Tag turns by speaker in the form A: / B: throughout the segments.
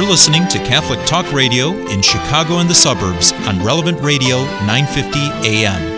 A: listening to Catholic Talk Radio in Chicago and the suburbs on Relevant Radio 950 AM.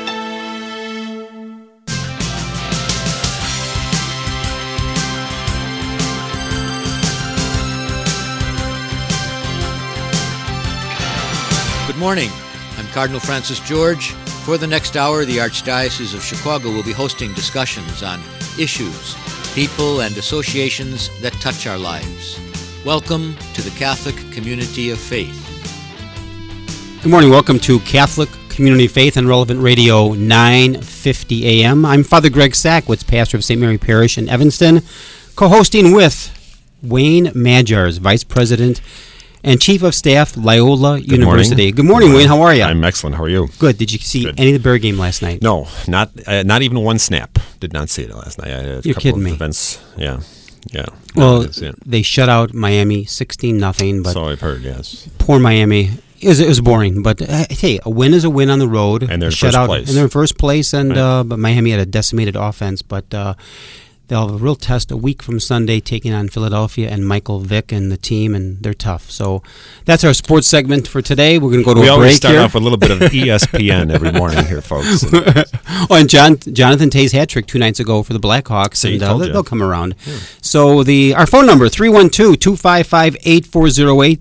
B: Good morning. I'm Cardinal Francis George. For the next hour, the Archdiocese of Chicago will be hosting discussions on issues, people, and associations that touch our lives. Welcome to the Catholic Community of Faith.
C: Good morning. Welcome to Catholic Community of Faith on Relevant Radio 950 AM. I'm Father Greg Sackwitz, pastor of St. Mary Parish in Evanston, co-hosting with Wayne Majars, Vice President and Chief of Staff, Loyola University. Good morning, Wayne. How are you?
D: I'm excellent. How are you?
C: Good. Did you see any of the Bear game last night?
D: No, not even one snap. Did not see it last night. I had a
C: You're
D: couple
C: kidding
D: of
C: me.
D: Events. Yeah.
C: Well, they shut out Miami 16-0. But
D: so I've heard, yes.
C: Poor Miami. It was boring, but hey, a win is a win on the road.
D: And they're in first place.
C: And they're in first place, and
D: right.
C: But Miami had a decimated offense, but they'll have a real test a week from Sunday, taking on Philadelphia and Michael Vick and the team, and they're tough. So that's our sports segment for today. We're going to go to a break here.
D: We always start off with a little bit of ESPN every morning here, folks.
C: And Jonathan Tay's hat trick 2 nights ago for the Blackhawks, and they'll come around. Yeah. So our phone number, 312-255-8408,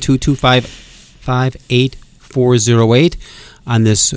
C: 312-255-8408 on this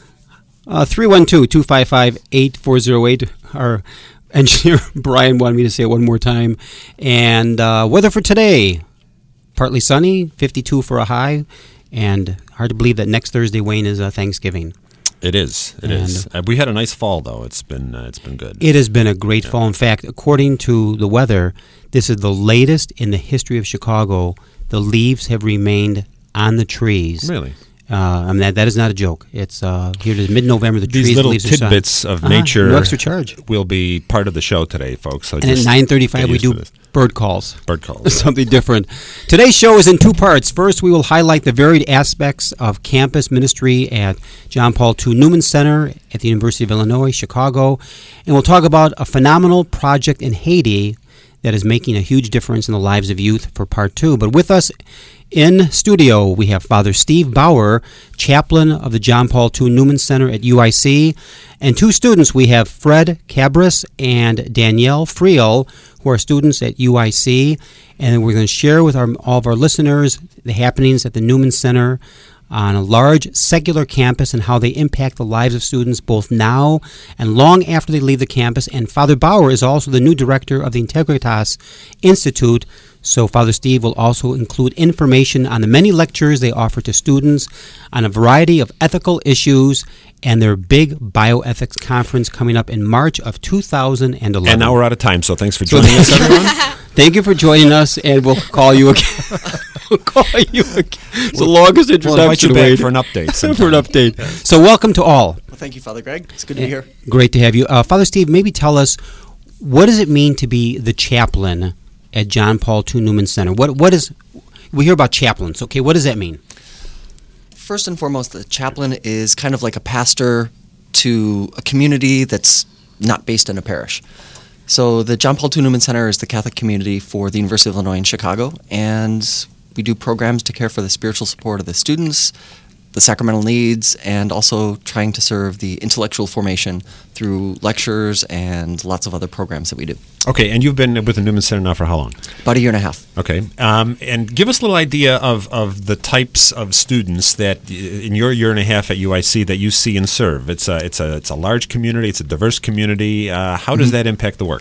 C: 312-255-8408. Our engineer Brian wanted me to say it one more time. And weather for today, partly sunny, 52 for a high, and hard to believe that next Thursday, Wayne, is Thanksgiving.
D: It is. We had a nice fall, though. It's been good.
C: It has been a great fall. In fact, according to the weather, this is the latest in the history of Chicago. The leaves have remained on the trees.
D: Really?
C: That is not a joke. It's here to mid-November.
D: These little tidbits of nature
C: no extra charge
D: will be part of the show today, folks. So
C: and at 9:35 we do bird calls.
D: Bird calls.
C: Something different. Today's show is in 2 parts. First, we will highlight the varied aspects of campus ministry at John Paul II Newman Center at the University of Illinois, Chicago. And we'll talk about a phenomenal project in Haiti that is making a huge difference in the lives of youth for part 2. But with us in studio, we have Father Steve Bauer, chaplain of the John Paul II Newman Center at UIC, and 2 students. We have Fred Cabris and Danielle Friel, who are students at UIC, and we're going to share with all of our listeners the happenings at the Newman Center on a large secular campus and how they impact the lives of students both now and long after they leave the campus. And Father Bauer is also the new director of the Integritas Institute. So Father Steve will also include information on the many lectures they offer to students on a variety of ethical issues and their big bioethics conference coming up in March of 2011.
D: And now we're out of time, so thanks for joining us, everyone.
C: Thank you for joining us, and we'll call you again. It's the longest introduction.
D: We'll invite you back for an update.
C: For an update. So welcome to all.
E: Well, thank you, Father Greg. It's good to be here.
C: Great to have you. Father Steve, maybe tell us, what does it mean to be the chaplain at John Paul II Newman Center? We hear about chaplains. Okay, what does that mean?
E: First and foremost, the chaplain is kind of like a pastor to a community that's not based in a parish. So the John Paul II Newman Center is the Catholic community for the University of Illinois in Chicago, and we do programs to care for the spiritual support of the students, the sacramental needs, and also trying to serve the intellectual formation through lectures and lots of other programs that we do.
D: Okay, and you've been with the Newman Center now for how long?
E: About a year and a half.
D: Okay, and give us a little idea of the types of students that in your year and a half at UIC that you see and serve. It's a large community. It's a diverse community. How does that impact the work?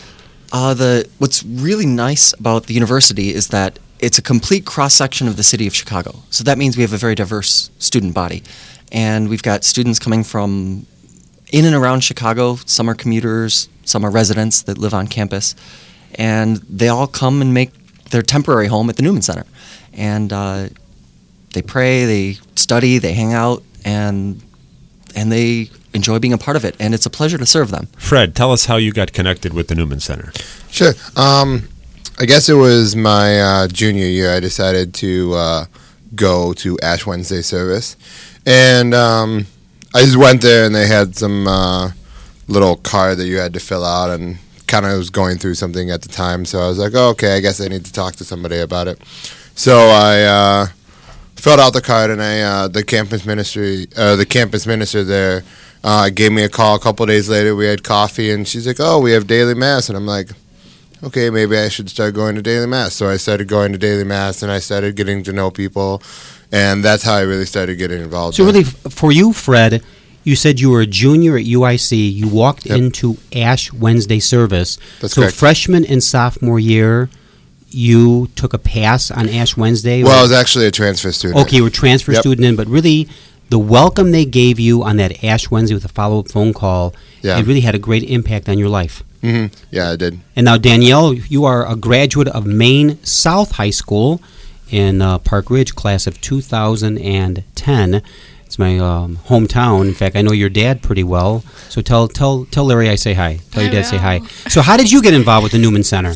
E: What's really nice about the university is that it's a complete cross-section of the city of Chicago. So that means we have a very diverse student body. And we've got students coming from in and around Chicago. Some are commuters, some are residents that live on campus. And they all come and make their temporary home at the Newman Center. And they pray, they study, they hang out, and they enjoy being a part of it. And it's a pleasure to serve them.
D: Fred, tell us how you got connected with the Newman Center.
F: Sure. I guess it was my junior year. I decided to go to Ash Wednesday service. And I just went there, and they had some little card that you had to fill out and kind of was going through something at the time, so I was like, oh, okay, I guess I need to talk to somebody about it. So I filled out the card, and the campus minister there gave me a call a couple days later. We had coffee, and she's like, oh, we have daily mass, and I'm like, okay, maybe I should start going to daily mass. So I started going to daily mass, and I started getting to know people, and that's how I really started getting involved.
C: So really, for you, Fred, you said you were a junior at UIC. You walked into Ash Wednesday service.
F: That's
C: so
F: correct.
C: Freshman and sophomore year, you took a pass on Ash Wednesday?
F: Well, I was actually a transfer student.
C: Okay, you were a transfer student in, but really the welcome they gave you on that Ash Wednesday with a follow-up phone call, it really had a great impact on your life.
F: Mm-hmm. Yeah, I did.
C: And now, Danielle, you are a graduate of Maine South High School in Park Ridge, class of 2010. It's my hometown. In fact, I know your dad pretty well. So tell Larry I say hi. Tell your dad say hi. So how did you get involved with the Newman Center?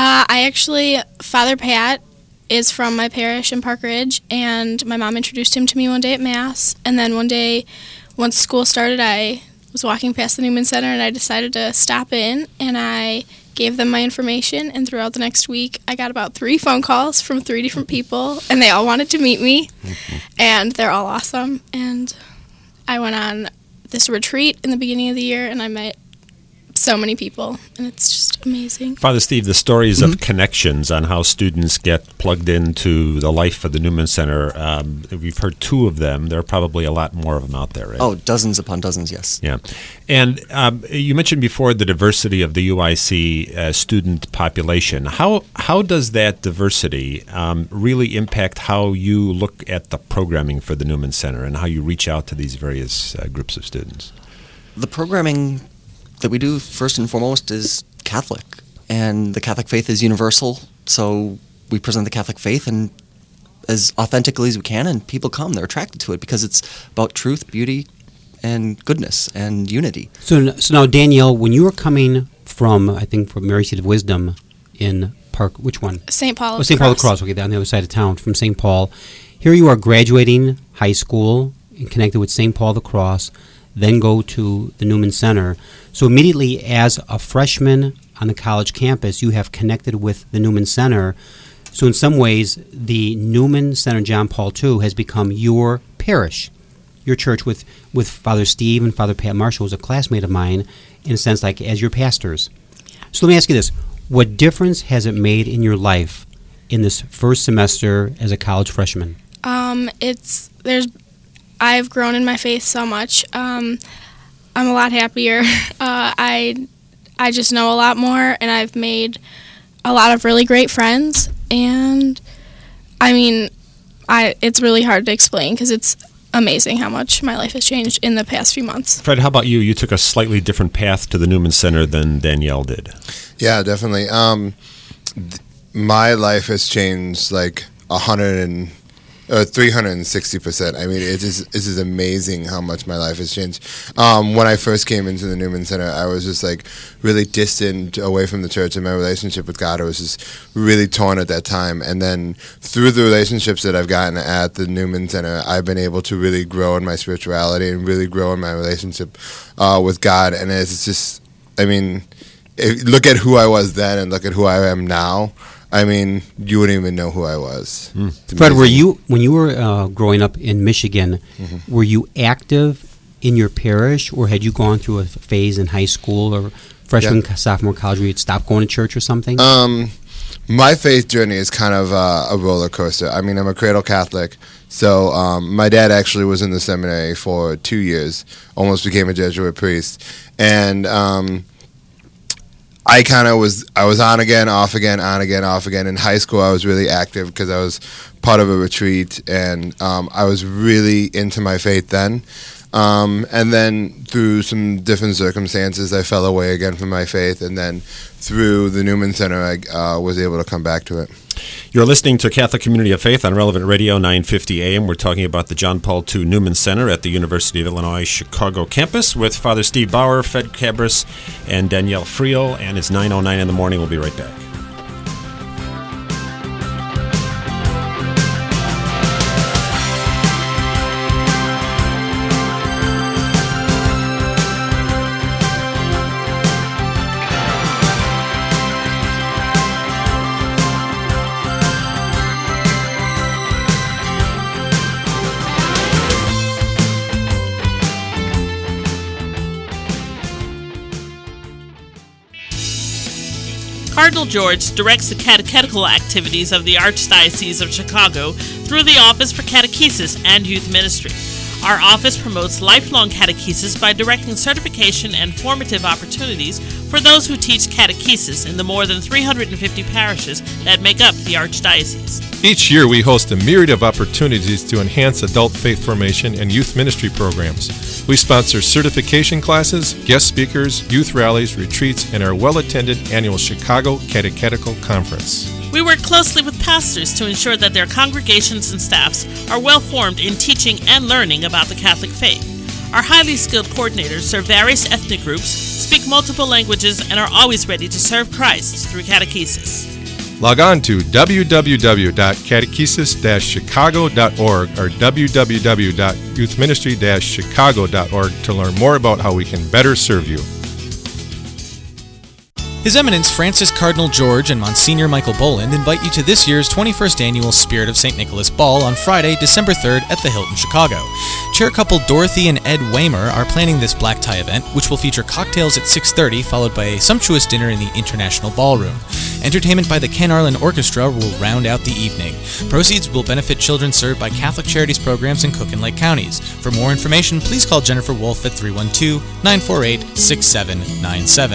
G: Father Pat is from my parish in Park Ridge, and my mom introduced him to me one day at Mass. And then one day, once school started, I was walking past the Newman Center, and I decided to stop in, and I gave them my information. And throughout the next week, I got about 3 phone calls from 3 different people, and they all wanted to meet me, and they're all awesome. And I went on this retreat in the beginning of the year, and I met so many people, and it's just amazing.
D: Father Steve, the stories of connections on how students get plugged into the life of the Newman Center, we've heard 2 of them. There are probably a lot more of them out there, right?
E: Oh, dozens upon dozens, yes.
D: Yeah. And you mentioned before the diversity of the UIC student population. How does that diversity really impact how you look at the programming for the Newman Center and how you reach out to these various groups of students?
E: The programming that we do first and foremost is Catholic, and the Catholic faith is universal, so we present the Catholic faith and as authentically as we can, and people come. They're attracted to it because it's about truth, beauty, and goodness and unity.
C: So now, Danielle, when you were coming from, I think, from Mary Seat of Wisdom in Park, which one?
G: St. Paul.
C: Oh, St. Paul of the Cross. Okay, on the other side of town from St. Paul. Here you are graduating high school and connected with St. Paul of the Cross, then go to the Newman Center. So immediately as a freshman on the college campus, you have connected with the Newman Center. So in some ways, the Newman Center John Paul II has become your parish, your church with Father Steve and Father Pat Marshall, who's a classmate of mine, in a sense like as your pastors. So let me ask you this. What difference has it made in your life in this first semester as a college freshman?
G: I've grown in my faith so much. I'm a lot happier. I just know a lot more, and I've made a lot of really great friends. And I mean, it's really hard to explain because it's amazing how much my life has changed in the past few months.
D: Fred, how about you? You took a slightly different path to the Newman Center than Danielle did. Yeah,
F: definitely. My life has changed like 360%. I mean, it is amazing how much my life has changed. When I first came into the Newman Center, I was just like really distant away from the church, and my relationship with God was just really torn at that time. And then through the relationships that I've gotten at the Newman Center, I've been able to really grow in my spirituality and really grow in my relationship with God. And it's just, I mean, look at who I was then and look at who I am now. I mean, you wouldn't even know who I was.
C: Fred, when you were growing up in Michigan, were you active in your parish, or had you gone through a phase in high school or freshman, sophomore college where you'd stop going to church or something?
F: My faith journey is kind of a roller coaster. I mean, I'm a cradle Catholic, so my dad actually was in the seminary for 2 years, almost became a Jesuit priest, and I was on again, off again, on again, off again. In high school, I was really active because I was part of a retreat, and I was really into my faith then. And then through some different circumstances, I fell away again from my faith, and then through the Newman Center, I was able to come back to it.
D: You're listening to Catholic Community of Faith on Relevant Radio 950 AM. We're talking about the John Paul II Newman Center at the University of Illinois Chicago campus with Father Steve Bauer, Fred Cabris, and Danielle Friel. And it's 9:09 in the morning. We'll be right back.
H: Cardinal George directs the catechetical activities of the Archdiocese of Chicago through the Office for Catechesis and Youth Ministry. Our office promotes lifelong catechesis by directing certification and formative opportunities for those who teach catechesis in the more than 350 parishes that make up the Archdiocese.
I: Each year we host a myriad of opportunities to enhance adult faith formation and youth ministry programs. We sponsor certification classes, guest speakers, youth rallies, retreats, and our well-attended annual Chicago Catechetical Conference.
H: We work closely with pastors to ensure that their congregations and staffs are well-formed in teaching and learning about the Catholic faith. Our highly skilled coordinators serve various ethnic groups, speak multiple languages, and are always ready to serve Christ through catechesis.
I: Log on to www.catechesis-chicago.org or www.youthministry-chicago.org to learn more about how we can better serve you.
J: His Eminence Francis Cardinal George and Monsignor Michael Boland invite you to this year's 21st Annual Spirit of St. Nicholas Ball on Friday, December 3rd at the Hilton Chicago. Chair couple Dorothy and Ed Waymer are planning this black tie event, which will feature cocktails at 6:30, followed by a sumptuous dinner in the International Ballroom. Entertainment by the Ken Arlen Orchestra will round out the evening. Proceeds will benefit children served by Catholic Charities programs in Cook and Lake counties. For more information, please call Jennifer Wolf at 312-948-6797.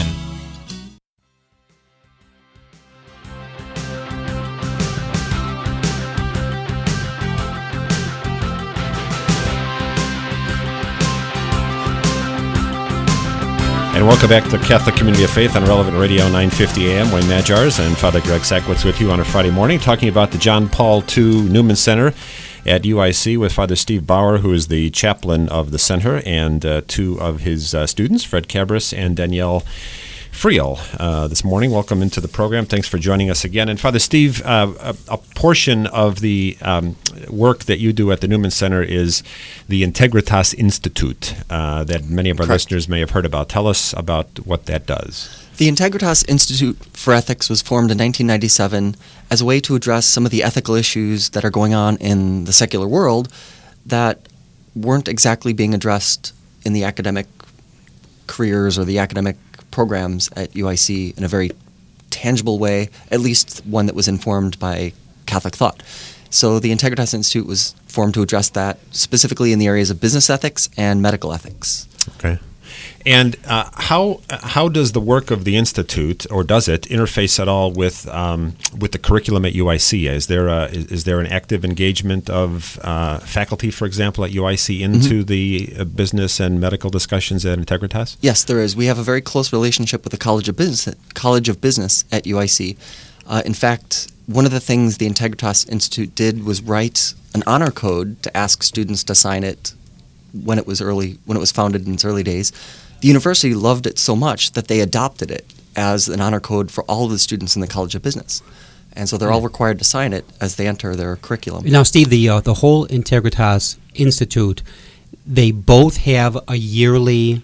D: And welcome back to Catholic Community of Faith on Relevant Radio 950 AM. Wayne Majars and Father Greg Sackwitz with you on a Friday morning, talking about the John Paul II Newman Center at UIC with Father Steve Bauer, who is the chaplain of the center, and two of his students, Fred Cabris and Danielle Friel, this morning. Welcome into the program. Thanks for joining us again. And Father Steve, a portion of the work that you do at the Newman Center is the Integritas Institute that many of our listeners may have heard about. Tell us about what that does.
E: The Integritas Institute for Ethics was formed in 1997 as a way to address some of the ethical issues that are going on in the secular world that weren't exactly being addressed in the academic careers or the academic programs at UIC in a very tangible way, at least one that was informed by Catholic thought. So the Integritas Institute was formed to address that, specifically in the areas of business ethics and medical ethics.
D: Okay. And how does the work of the Institute, or does it, interface at all with the curriculum at UIC? Is there an active engagement of faculty, for example, at UIC into the business and medical discussions at Integritas?
E: Yes, there is. We have a very close relationship with the College of Business at UIC. In fact, one of the things the Integritas Institute did was write an honor code to ask students to sign it when it was founded in its early days. The university loved it so much that they adopted it as an honor code for all of the students in the College of Business. And so they're all required to sign it as they enter their curriculum.
C: Now, Steve, the whole Integritas Institute, they both have a yearly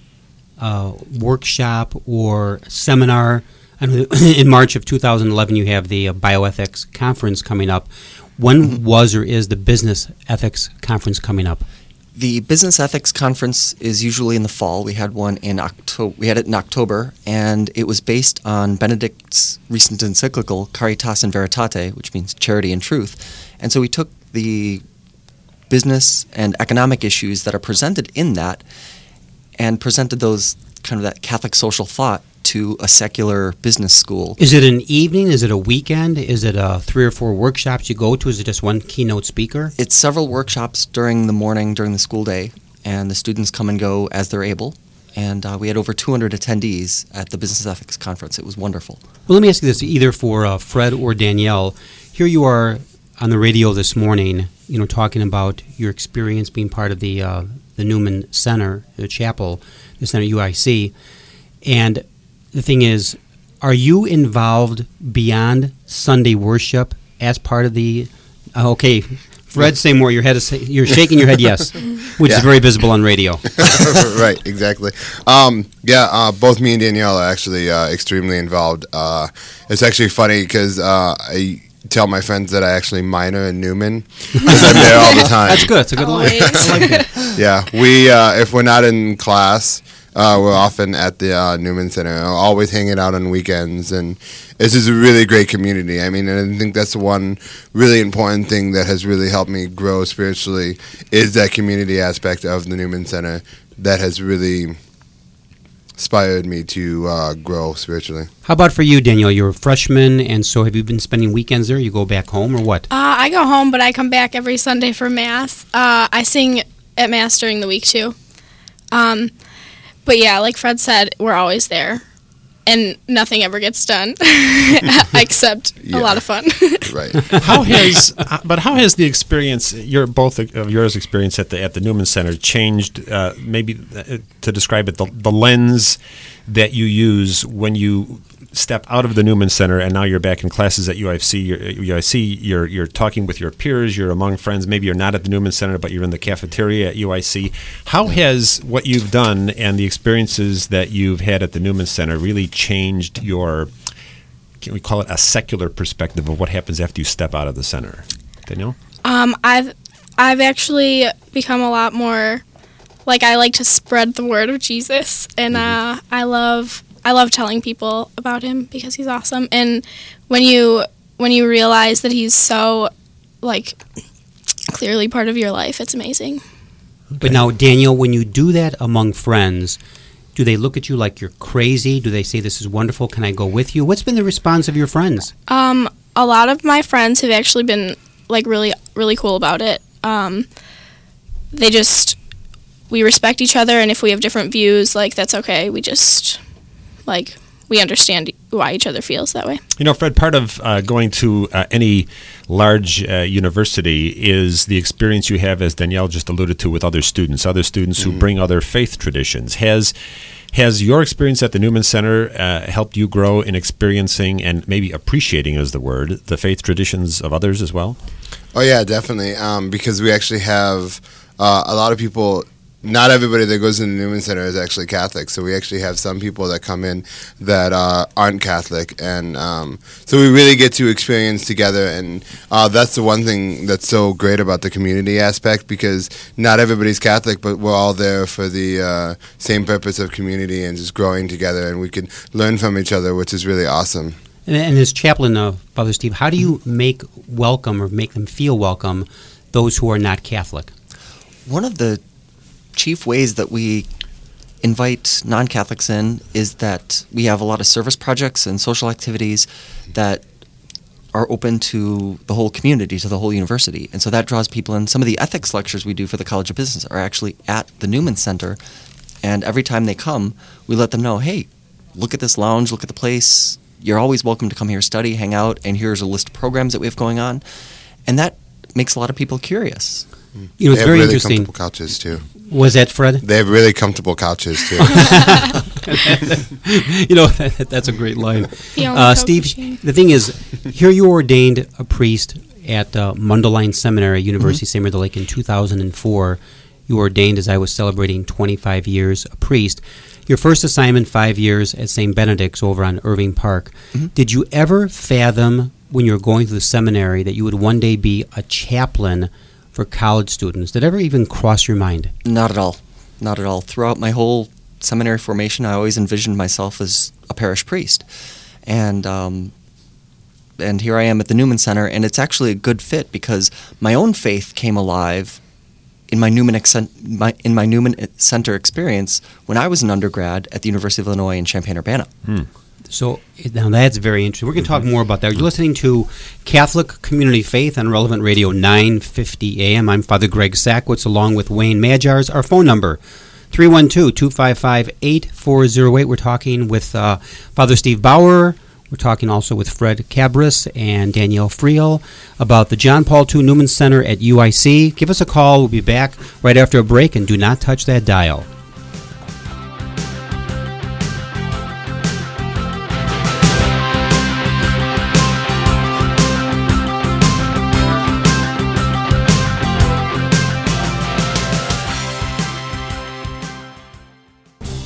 C: workshop or seminar. I know in March of 2011, you have the Bioethics Conference coming up. When was or is the Business Ethics Conference coming up?
E: The Business Ethics Conference is usually in the fall. We had one in October. We had it in October, and it was based on Benedict's recent encyclical Caritas in Veritate, which means charity and truth. And so we took the business and economic issues that are presented in that and presented those kind of that Catholic social thought to a secular business school.
C: Is it an evening? Is it a weekend? Is it 3 or 4 workshops you go to? Is it just one keynote speaker?
E: It's several workshops during the morning, during the school day, and the students come and go as they're able. And we had over 200 attendees at the Business Ethics Conference. It was wonderful.
C: Well, let me ask you this, either for Fred or Danielle. Here you are on the radio this morning, talking about your experience being part of the Newman Center, the chapel, the center UIC. And the thing is, are you involved beyond Sunday worship as part of the? Okay, Fred Seymour, you're shaking your head yes, which is very visible on radio.
F: Right, exactly. Both me and Danielle are actually extremely involved. It's actually funny because I tell my friends that I actually minor in Newman because I'm there all the time.
C: That's good. It's a good line. I like it.
F: Yeah, we if we're not in class. we're often at the Newman Center, always hanging out on weekends, and it's just a really great community. I mean, and I think that's the one really important thing that has really helped me grow spiritually is that community aspect of the Newman Center that has really inspired me to grow spiritually.
C: How about for you, Danielle? You're a freshman, and so have you been spending weekends there? You go back home, or what?
G: I go home, but I come back every Sunday for Mass. I sing at Mass during the week, too. But yeah, like Fred said, we're always there, and nothing ever gets done except a lot of fun.
F: Right.
D: How has the experience, both of yours experience at the Newman Center changed? Maybe to describe it, the lens that you use when you step out of the Newman Center and now you're back in classes at UIC. You're talking with your peers. You're among friends. Maybe you're not at the Newman Center, but you're in the cafeteria at UIC. How has what you've done and the experiences that you've had at the Newman Center really changed your, can we call it a secular perspective of what happens after you step out of the center? Danielle?
G: I've actually become a lot more, like, I like to spread the word of Jesus, and I love telling people about him because he's awesome. And when you realize that he's so, like, clearly part of your life, it's amazing.
C: Okay. But now, Daniel, when you do that among friends, do they look at you like you're crazy? Do they say, this is wonderful, can I go with you? What's been the response of your friends?
G: A lot of my friends have actually been, like, really, really cool about it. We respect each other, and if we have different views, like, that's okay. We just, like, we understand why each other feels that way.
D: You know, Fred, part of going to any large university is the experience you have, as Danielle just alluded to, with other students who bring other faith traditions. Has your experience at the Newman Center helped you grow in experiencing and maybe appreciating, is the word, the faith traditions of others as well?
F: Oh, yeah, definitely, because we actually have a lot of people. Not everybody that goes to the Newman Center is actually Catholic, so we actually have some people that come in that aren't Catholic, and so we really get to experience together, and that's the one thing that's so great about the community aspect, because not everybody's Catholic, but we're all there for the same purpose of community and just growing together, and we can learn from each other, which is really awesome.
C: And as chaplain, Father Steve, how do you make welcome or make them feel welcome those who are not Catholic?
E: One of the chief ways that we invite non-Catholics in is that we have a lot of service projects and social activities that are open to the whole community, to the whole university. And so that draws people in. Some of the ethics lectures we do for the College of Business are actually at the Newman Center. And every time they come, we let them know, hey, look at this lounge, look at the place. You're always welcome to come here, study, hang out, and here's a list of programs that we have going on. And that makes a lot of people curious.
C: You know, it's very
F: really
C: interesting.
F: Comfortable couches too.
C: Was that Fred?
F: They have really comfortable couches too.
C: You know, that's a great line. Steve,
G: machine.
C: the thing is, here you ordained a priest at Mundelein Seminary, University of St. Mary of the Lake in 2004. You were ordained as I was celebrating 25 years a priest. Your first assignment, 5 years at St. Benedict's over on Irving Park. Did you ever fathom when you were going through the seminary that you would one day be a chaplain for college students? Did it ever even cross your mind?
E: Not at all. Not at all. Throughout my whole seminary formation, I always envisioned myself as a parish priest. And here I am at the Newman Center, and it's actually a good fit because my own faith came alive in my Newman Center experience when I was an undergrad at the University of Illinois in Champaign-Urbana.
C: So now that's very interesting. We're going to talk more about that. You're listening to Catholic Community Faith on Relevant Radio 950 AM. I'm Father Greg Sackwitz along with Wayne Majars. Our phone number, 312-255-8408. We're talking with Father Steve Bauer. We're talking also with Fred Cabris and Danielle Friel about the John Paul II Newman Center at UIC. Give us a call. We'll be back right after a break, and do not touch that dial.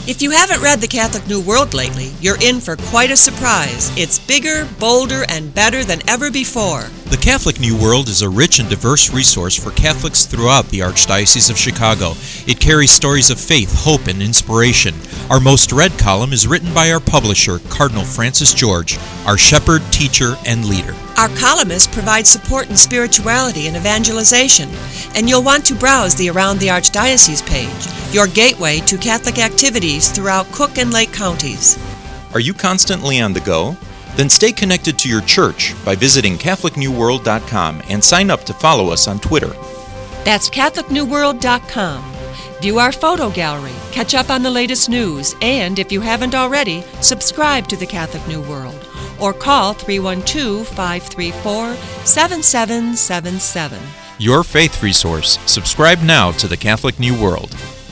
K: If you haven't read The Catholic New World lately, you're in for quite a surprise. It's bigger, bolder, and better than ever before.
A: The Catholic New World is a rich and diverse resource for Catholics throughout the Archdiocese of Chicago. It carries stories of faith, hope, and inspiration. Our most read column is written by our publisher, Cardinal Francis George, our shepherd, teacher, and leader.
K: Our columnists provide support in spirituality and evangelization, and you'll want to browse the Around the Archdiocese page, your gateway to Catholic activities throughout Cook and Lake counties.
A: Are you constantly on the go? Then stay connected to your church by visiting CatholicNewWorld.com and sign up to follow us on Twitter.
K: That's CatholicNewWorld.com. View our photo gallery, catch up on the latest news, and if you haven't already, subscribe to the Catholic New World or call 312-534-7777.
A: Your faith resource. Subscribe now to the Catholic New World.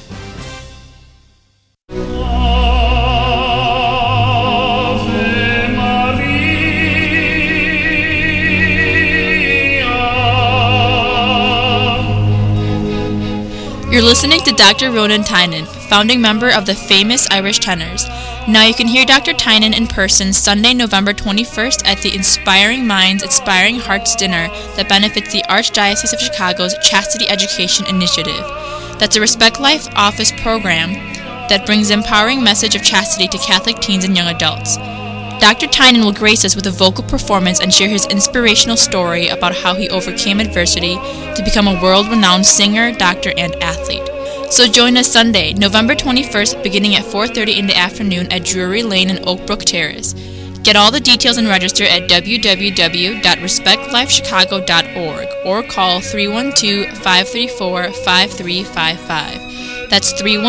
L: You're listening to Dr. Ronan Tynan, founding member of the famous Irish Tenors. Now you can hear Dr. Tynan in person Sunday, November 21st at the Inspiring Minds, Inspiring Hearts dinner that benefits the Archdiocese of Chicago's Chastity Education Initiative. That's a Respect Life Office program that brings the empowering message of chastity to Catholic teens and young adults. Dr. Tynan will grace us with a vocal performance and share his inspirational story about how he overcame adversity to become a world-renowned singer, doctor, and athlete. So join us Sunday, November 21st, beginning at 4:30 in the afternoon at Drury Lane and Oak Brook Terrace. Get all the details and register at www.respectlifechicago.org or call 312-534-5355. That's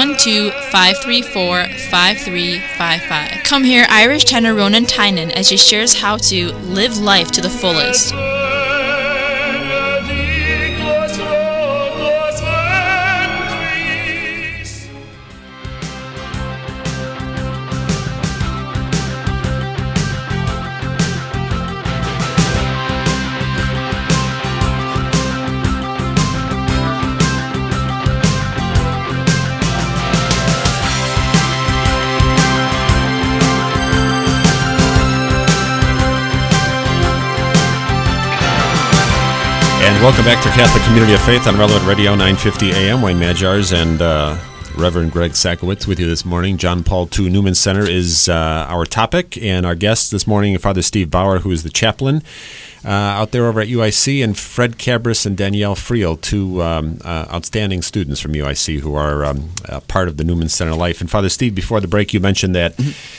L: 312-534-5355. Come hear Irish tenor Ronan Tynan as he shares how to live life to the fullest.
D: And welcome back to Catholic Community of Faith on Relevant Radio 950 AM. Wayne Majars and Reverend Greg Sakowicz with you this morning. John Paul II Newman Center is our topic, and our guest this morning, Father Steve Bauer, who is the chaplain out there over at UIC, and Fred Cabris and Danielle Friel, two outstanding students from UIC who are part of the Newman Center life. And Father Steve, before the break, you mentioned that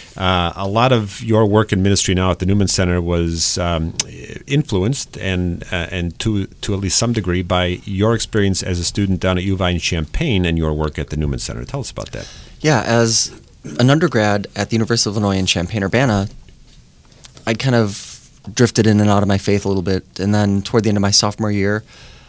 D: a lot of your work in ministry now at the Newman Center was influenced and to at least some degree by your experience as a student down at U of I in Champaign and your work at the Newman Center. Tell us about that.
E: Yeah, as an undergrad at the University of Illinois in Champaign-Urbana, I'd kind of drifted in and out of my faith a little bit, and then toward the end of my sophomore year,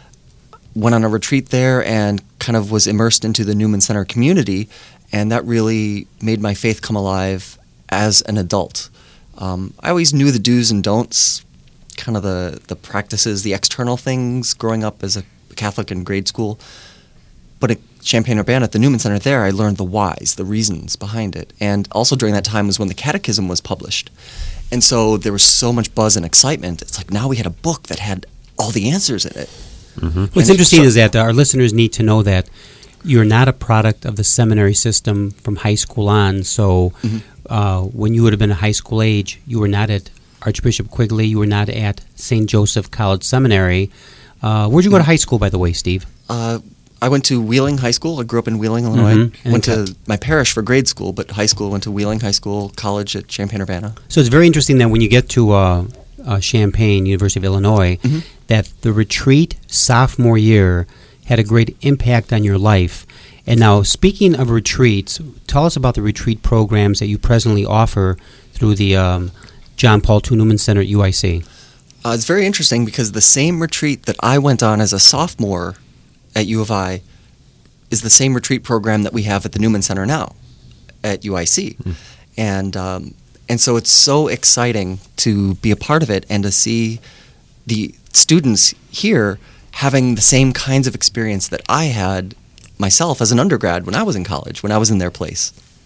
E: went on a retreat there and kind of was immersed into the Newman Center community, and that really made my faith come alive as an adult. I always knew the do's and don'ts, kind of the practices, the external things growing up as a Catholic in grade school, but at Champaign-Urbana, at the Newman Center there, I learned the whys, the reasons behind it. And also during that time was when the Catechism was published. And so there was so much buzz and excitement. It's like now we had a book that had all the answers in it.
C: Mm-hmm. What's interesting is that our listeners need to know that you're not a product of the seminary system from high school on. So when you would have been a high school age, you were not at Archbishop Quigley. You were not at St. Joseph College Seminary. Where'd you go to high school, by the way, Steve?
E: I went to Wheeling High School. I grew up in Wheeling, Illinois. Went to my parish for grade school, but high school went to Wheeling High School, college at Champaign-Urbana.
C: So it's very interesting that when you get to Champaign, University of Illinois, that the retreat sophomore year had a great impact on your life. And now, speaking of retreats, tell us about the retreat programs that you presently offer through the John Paul II Newman Center at UIC.
E: It's very interesting because the same retreat that I went on as a sophomore at U of I is the same retreat program that we have at the Newman Center now at UIC. And so it's so exciting to be a part of it and to see the students here having the same kinds of experience that I had myself as an undergrad when I was in college, when I was in their place.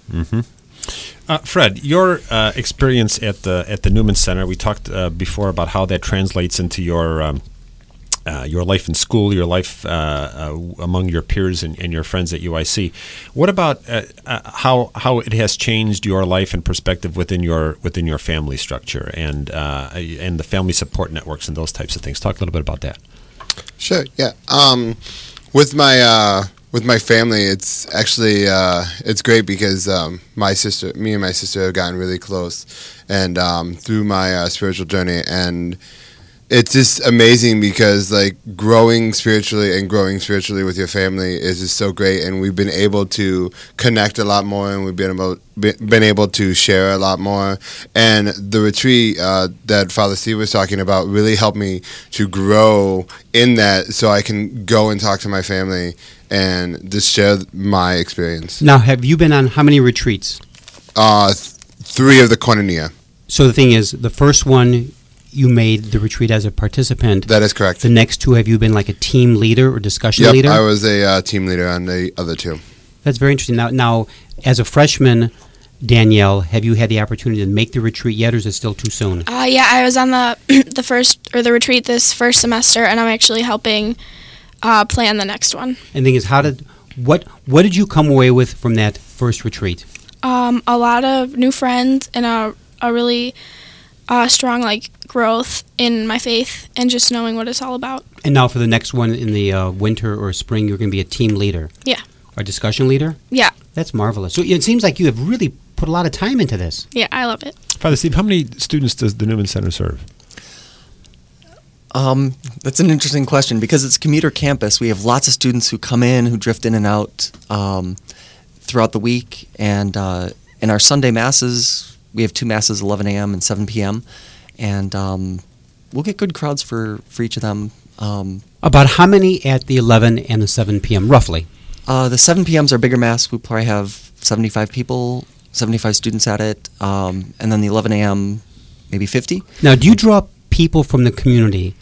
D: Fred, your experience at the Newman Center, we talked before about how that translates into your life in school, your life among your peers and your friends at UIC. What about how it has changed your life and perspective within your family structure and the family support networks and those types of things? Talk a little bit about that.
F: Sure. Yeah. With my family, it's actually it's great because me and my sister have gotten really close, and through my spiritual journey, and it's just amazing because like growing spiritually with your family is just so great, and we've been able to connect a lot more, and we've been able to share a lot more. And the retreat that Father Steve was talking about really helped me to grow in that, so I can go and talk to my family and just share my experience.
C: Now, have you been on how many retreats?
F: 3 of the Koinonia.
C: So the thing is, the first one, you made the retreat as a participant.
F: That is correct.
C: The next 2, have you been like a team leader or discussion leader?
F: Yep, I was a team leader on the other 2.
C: That's very interesting. Now, as a freshman, Danielle, have you had the opportunity to make the retreat yet, or is it still too soon?
G: Yeah, I was on the the retreat this first semester, and I'm actually helping plan the next one.
C: And the thing is, what did you come away with from that first retreat?
G: A lot of new friends and a really strong growth in my faith and just knowing what it's all about.
C: And now for the next one in the winter or spring, you're going to be a team leader.
G: Yeah.
C: Or discussion leader?
G: Yeah.
C: That's marvelous. So it seems like you have really put a lot of time into this.
G: Yeah, I love it.
D: Father Steve, how many students does the Newman Center serve?
E: That's an interesting question because it's a commuter campus. We have lots of students who come in, who drift in and out throughout the week. And in our Sunday masses, we have 2 masses, 11 a.m. and 7 p.m. And we'll get good crowds for each of them.
C: About how many at the 11 and the 7 p.m., roughly?
E: The 7 p.m. is our bigger mass. We probably have 75 people, 75 students at it. And then the 11 a.m., maybe 50.
C: Now, do you draw people from the community,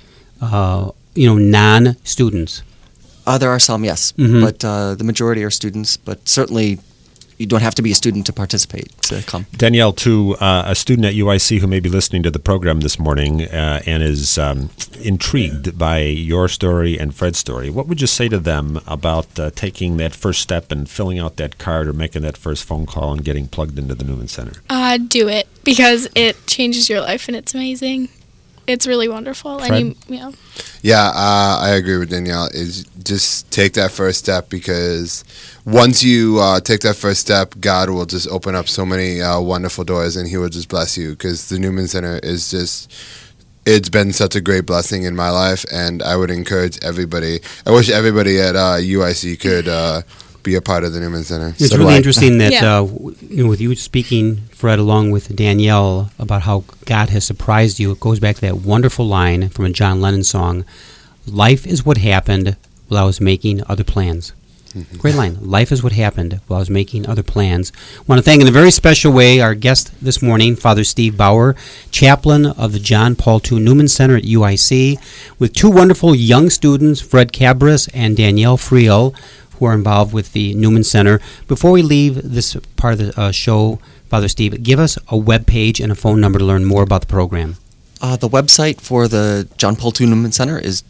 C: non-students?
E: There are some, yes.
C: Mm-hmm.
E: But the majority are students. But certainly you don't have to be a student to participate, to come.
D: Danielle, to a student at UIC who may be listening to the program this morning and is intrigued by your story and Fred's story, what would you say to them about taking that first step and filling out that card or making that first phone call and getting plugged into the Newman Center?
G: Do it because it changes your life and it's amazing. It's really wonderful.
D: Fred?
G: And
F: Yeah, I agree with Danielle. Is just take that first step, because once you take that first step, God will just open up so many wonderful doors, and He will just bless you. Because the Newman Center is it's been such a great blessing in my life, and I would encourage everybody. I wish everybody at UIC could be a part of the Newman Center.
C: It's really interesting that with you speaking, Fred, along with Danielle, about how God has surprised you. It goes back to that wonderful line from a John Lennon song, "Life is what happened while I was making other plans." Mm-hmm. Great line. Life is what happened while I was making other plans. I want to thank in a very special way our guest this morning, Father Steve Bauer, chaplain of the John Paul II Newman Center at UIC, with 2 wonderful young students, Fred Cabras and Danielle Friel, who are involved with the Newman Center. Before we leave this part of the show, Father Steve, give us a web page and a phone number to learn more about the program.
E: The website for the John Paul II Newman Center is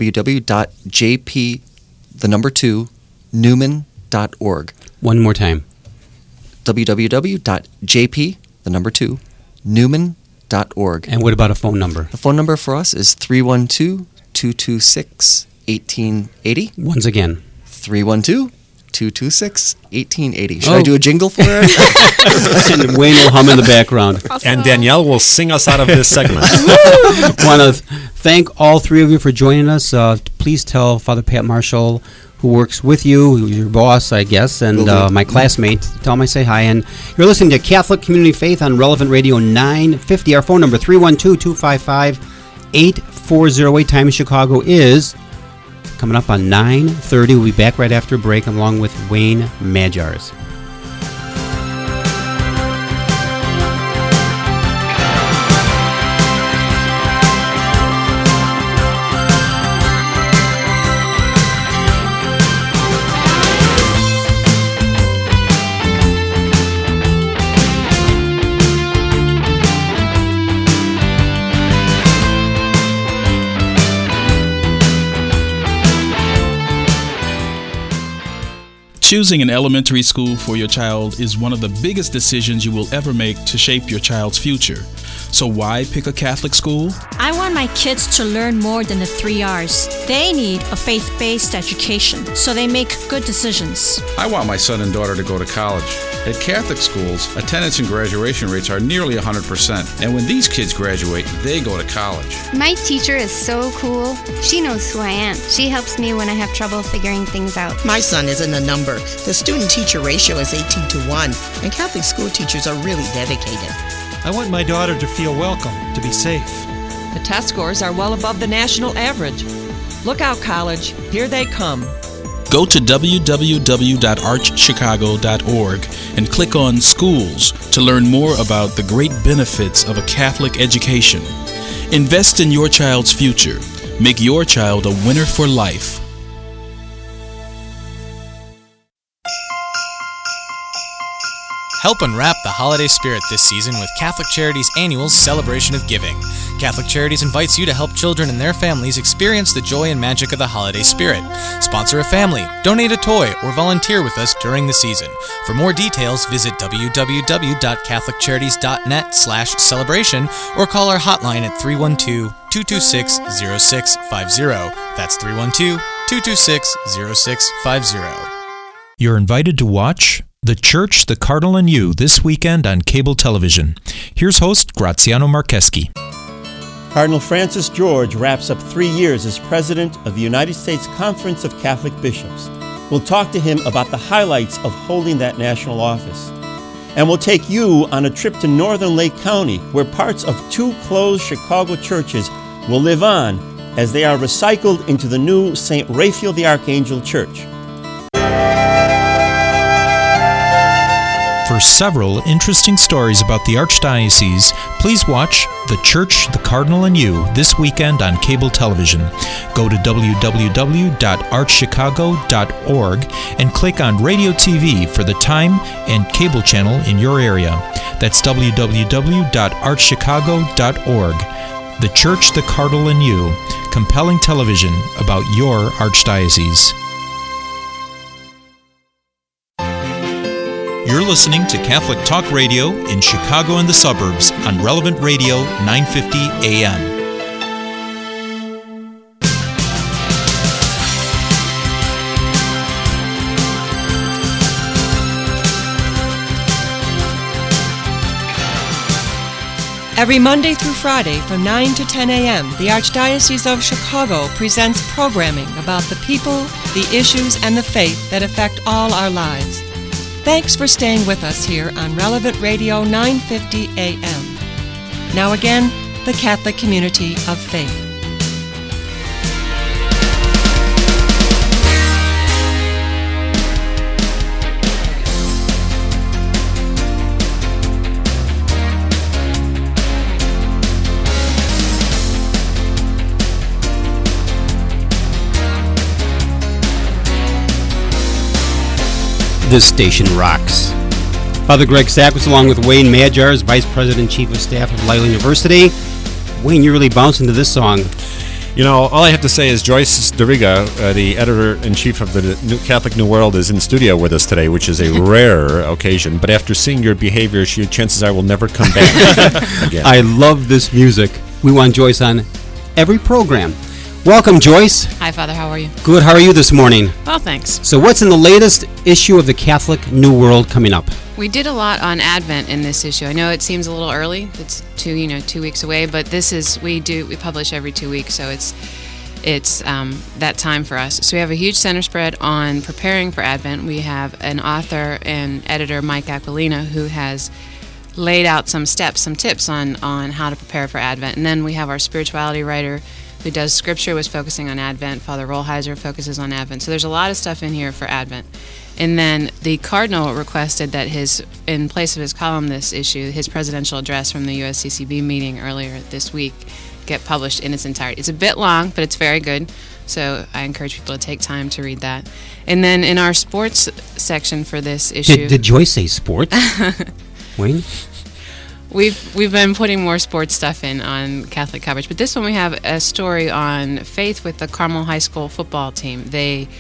E: www.jp2newman.org.
C: One more time.
E: www.jp2newman.org.
C: And what about a phone number?
E: The phone number for us is 312-226-1880.
C: Once again.
E: 312-226-1880. Should I do a jingle for it?
C: And Wayne will hum in the background.
D: Awesome. And Danielle will sing us out of this segment.
C: Want to thank all 3 of you for joining us. Please tell Father Pat Marshall, who works with you, who's your boss, I guess, and my classmate, tell him I say hi. And you're listening to Catholic Community Faith on Relevant Radio 950. Our phone number, 312-255-8408. Time in Chicago is coming up on 9:30. We'll be back right after a break along with Wayne Majars.
M: Choosing an elementary school for your child is one of the biggest decisions you will ever make to shape your child's future. So why pick a Catholic school?
N: I want my kids to learn more than the 3 R's. They need a faith-based education, so they make good decisions.
O: I want my son and daughter to go to college. At Catholic schools, attendance and graduation rates are nearly 100%. And when these kids graduate, they go to college.
P: My teacher is so cool. She knows who I am. She helps me when I have trouble figuring things out.
Q: My son isn't a number. The student-teacher ratio is 18-1, and Catholic school teachers are really dedicated.
R: I want my daughter to feel welcome, to be safe.
K: The test scores are well above the national average. Look out, college. Here they come.
M: Go to www.archchicago.org and click on Schools to learn more about the great benefits of a Catholic education. Invest in your child's future. Make your child a winner for life.
J: Help unwrap the holiday spirit this season with Catholic Charities' annual Celebration of Giving. Catholic Charities invites you to help children and their families experience the joy and magic of the holiday spirit. Sponsor a family, donate a toy, or volunteer with us during the season. For more details, visit www.catholiccharities.net/celebration or call our hotline at 312-226-0650. That's 312-226-0650.
A: You're invited to watch The Church, the Cardinal, and You this weekend on cable television. Here's host Graziano Marcheski.
S: Cardinal Francis George wraps up 3 years as president of the United States Conference of Catholic Bishops. We'll talk to him about the highlights of holding that national office. And we'll take you on a trip to northern Lake County, where parts of 2 closed Chicago churches will live on as they are recycled into the new St. Raphael the Archangel Church.
A: For several interesting stories about the Archdiocese, please watch The Church, the Cardinal, and You this weekend on cable television. Go to www.archchicago.org and click on Radio TV for the time and cable channel in your area. That's www.archchicago.org. The Church, the Cardinal, and You. Compelling television about your Archdiocese. You're listening to Catholic Talk Radio in Chicago and the suburbs on Relevant Radio 950 AM.
K: Every Monday through Friday from 9 to 10 a.m., the Archdiocese of Chicago presents programming about the people, the issues, and the faith that affect all our lives. Thanks for staying with us here on Relevant Radio 950 AM. Now again, the Catholic Community of Faith.
C: This station rocks. Father Greg Sakowicz, along with Wayne Majars, Vice President, Chief of Staff of Loyola University. Wayne, you're really bouncing to this song.
D: You know, all I have to say is Joyce Doriga, the editor-in-chief of the Catholic New World, is in studio with us today, which is a rare occasion. But after seeing your behavior, chances are we'll never come back again.
C: I love this music. We want Joyce on every program. Welcome, Joyce.
T: Hi, Father. How are you?
C: Good. How are you this morning?
T: Well, thanks.
C: So what's in the latest issue of the Catholic New World coming up?
T: We did a lot on Advent in this issue. I know it seems a little early. It's 2 weeks away, but we publish every 2 weeks, so it's that time for us. So we have a huge center spread on preparing for Advent. We have an author and editor, Mike Aquilina, who has laid out some steps, some tips on how to prepare for Advent. And then we have our spirituality writer who does scripture, was focusing on Advent. Father Rollheiser focuses on Advent. So there's a lot of stuff in here for Advent. And then the Cardinal requested that in place of his column this issue, his presidential address from the USCCB meeting earlier this week get published in its entirety. It's a bit long, but it's very good. So I encourage people to take time to read that. And then in our sports section for this issue...
C: Did Joyce say sports? Wayne?
T: We've been putting more sports stuff in on Catholic coverage, but this one we have a story on faith with the Carmel High School football team. They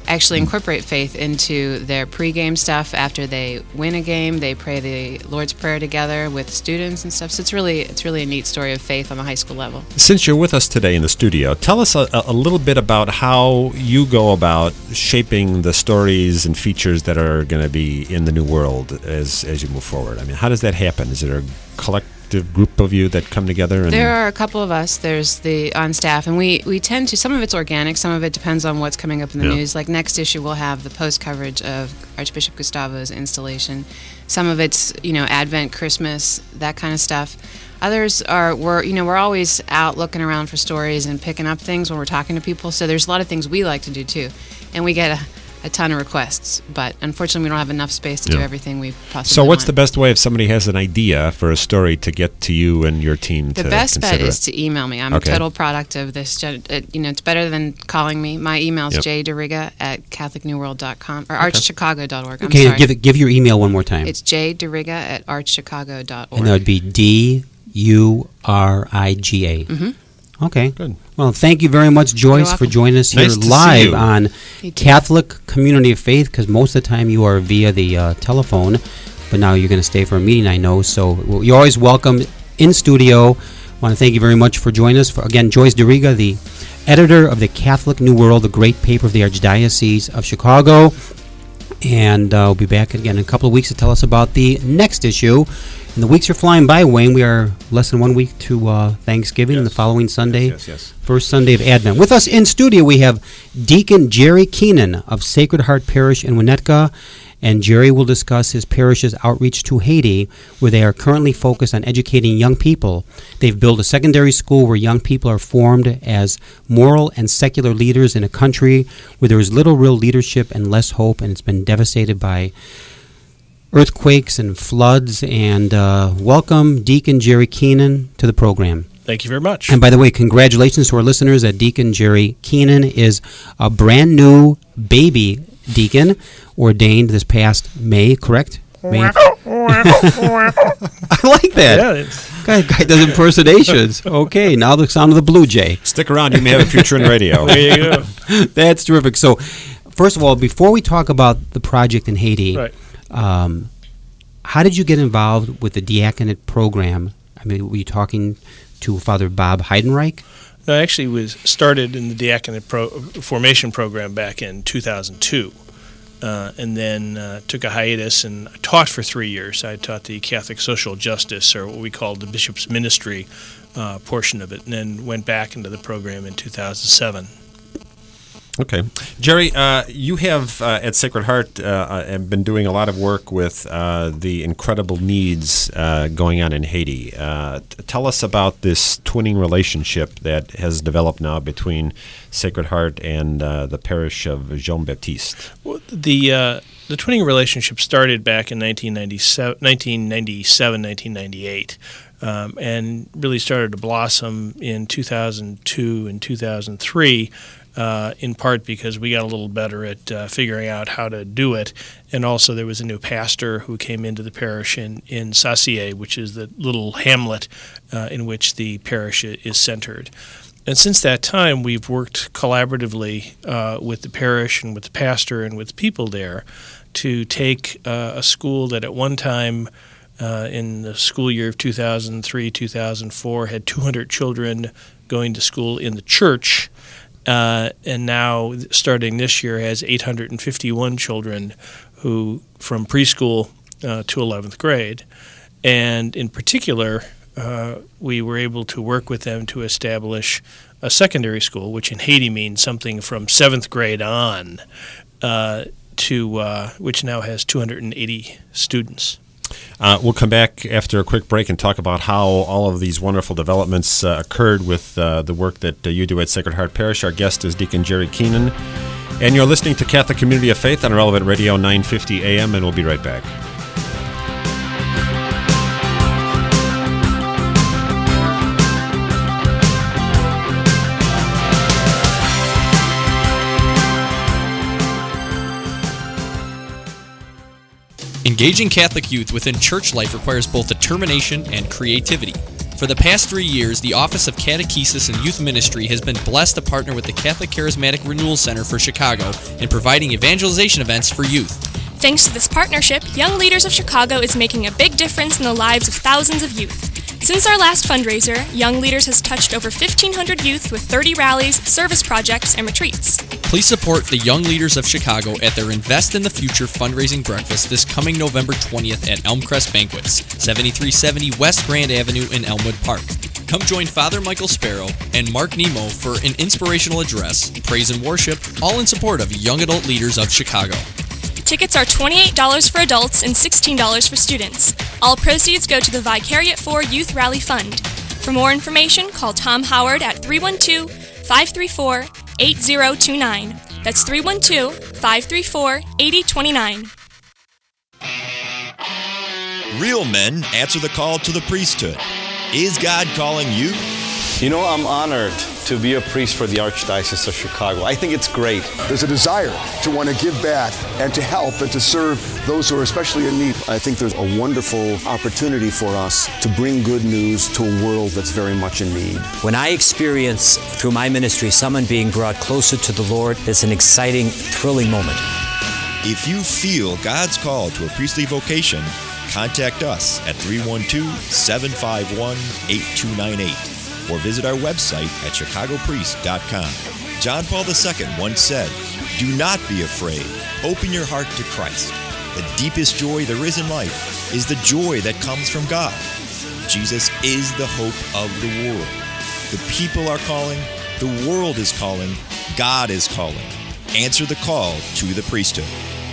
T: actually incorporate faith into their pregame stuff. After they win a game, they pray the Lord's Prayer together with students and stuff. So it's really a neat story of faith on the high school level.
D: Since you're with us today in the studio, tell us a little bit about how you go about shaping the stories and features that are going to be in the New World as you move forward. I mean, how does that happen? Is it a collective group of you that come together?
T: There are a couple of us. There's on staff, and we tend to, some of it's organic, some of it depends on what's coming up in the news. Like next issue, we'll have the post coverage of Archbishop Gustavo's installation. Some of it's, Advent, Christmas, that kind of stuff. Others we're always out looking around for stories and picking up things when we're talking to people. So there's a lot of things we like to do too, and we get a ton of requests, but unfortunately we don't have enough space to do everything we possibly
D: So what's
T: want.
D: the best way if somebody has an idea for a story to get to you and your team to
T: The best bet
D: consider
T: is to email me. I'm a total product of this. It's better than calling me. My email is jderiga@catholicnewworld.com or archchicago.org.
C: Okay,
T: I'm sorry.
C: give your email one more time.
T: It's jderiga@archchicago.org.
C: And that would be DURIGA.
T: Mm-hmm.
C: Okay. Good. Well, thank you very much, Joyce, for joining us here
D: Nice to see
C: live
D: you.
C: on Catholic Community of Faith, because most of the time you are via the telephone, but now you're going to stay for a meeting, I know. So you're always welcome in studio. I want to thank you very much for joining us. Again, Joyce DeRiga, the editor of the Catholic New World, the great paper of the Archdiocese of Chicago. And we'll be back again in a couple of weeks to tell us about the next issue. And the weeks are flying by, Wayne. We are less than 1 week to Thanksgiving, and the following Sunday, first Sunday of Advent. With us in studio, we have Deacon Jerry Keenan of Sacred Heart Parish in Winnetka, and Jerry will discuss his parish's outreach to Haiti, where they are currently focused on educating young people. They've built a secondary school where young people are formed as moral and secular leaders in a country where there is little real leadership and less hope, and it's been devastated by earthquakes and floods. And welcome, Deacon Jerry Keenan, to the program.
U: Thank you very much.
C: And by the way, congratulations to our listeners that Deacon Jerry Keenan is a brand new baby deacon, ordained this past May, correct? May. I like that.
U: Yeah,
C: Guy does impersonations. Okay, now the sound of the Blue Jay.
D: Stick around, you may have a future in radio.
U: There you go.
C: That's terrific. So, first of all, before we talk about the project in Haiti,
U: Right.
C: How did you get involved with the diaconate program? I mean, were you talking to Father Bob Heidenreich?
U: No, I actually was started in the diaconate formation program back in 2002, and then took a hiatus and taught for 3 years. I taught the Catholic Social Justice, or what we call the Bishop's Ministry portion of it, and then went back into the program in 2007.
D: Okay. Jerry, you have at Sacred Heart been doing a lot of work with the incredible needs going on in Haiti. Tell us about this twinning relationship that has developed now between Sacred Heart and the parish of Jean-Baptiste.
U: Well, the twinning relationship started back in 1998. And really started to blossom in 2002 and 2003, in part because we got a little better at figuring out how to do it. And also there was a new pastor who came into the parish in Sassier, which is the little hamlet in which the parish is centered. And since that time, we've worked collaboratively with the parish and with the pastor and with people there to take a school that at one time in the school year of 2003-2004 had 200 children going to school in the church, and now starting this year has 851 children who from preschool to 11th grade. And in particular, we were able to work with them to establish a secondary school, which in Haiti means something from 7th grade on, which now has 280 students.
D: We'll come back after a quick break and talk about how all of these wonderful developments occurred with the work that you do at Sacred Heart Parish. Our guest is Deacon Jerry Keenan, and you're listening to Catholic Community of Faith on Relevant Radio 950 AM, and we'll be right back.
V: Engaging Catholic youth within church life requires both determination and creativity.
B: For the past 3 years, the Office of Catechesis and Youth Ministry has been blessed to partner with the Catholic Charismatic Renewal Center for Chicago in providing evangelization events for youth.
V: Thanks to this partnership, Young Leaders of Chicago is making a big difference in the lives of thousands of youth. Since our last fundraiser, Young Leaders has touched over 1,500 youth with 30 rallies, service projects, and retreats.
B: Please support the Young Leaders of Chicago at their Invest in the Future fundraising breakfast this coming November 20th at Elmcrest Banquets, 7370 West Grand Avenue in Elmwood Park. Come join Father Michael Sparrow and Mark Nemo for an inspirational address, praise and worship, all in support of Young Adult Leaders of Chicago.
V: Tickets are $28 for adults and $16 for students. All proceeds go to the Vicariate 4 Youth Rally Fund. For more information, call Tom Howard at 312-534-8029. That's 312-534-8029.
W: Real men answer the call to the priesthood. Is God calling you?
X: You know, I'm honored to be a priest for the Archdiocese of Chicago. I think it's great.
Y: There's a desire to want to give back and to help and to serve those who are especially in need. I think there's a wonderful opportunity for us to bring good news to a world that's very much in need.
Z: When I experience through my ministry someone being brought closer to the Lord, it's an exciting, thrilling moment.
W: If you feel God's call to a priestly vocation, contact us at 312-751-8298. or visit our website at chicagopriest.com. John Paul II once said, "Do not be afraid. Open your heart to Christ. The deepest joy there is in life is the joy that comes from God. Jesus is the hope of the world. The people are calling, the world is calling, God is calling. Answer the call to the priesthood."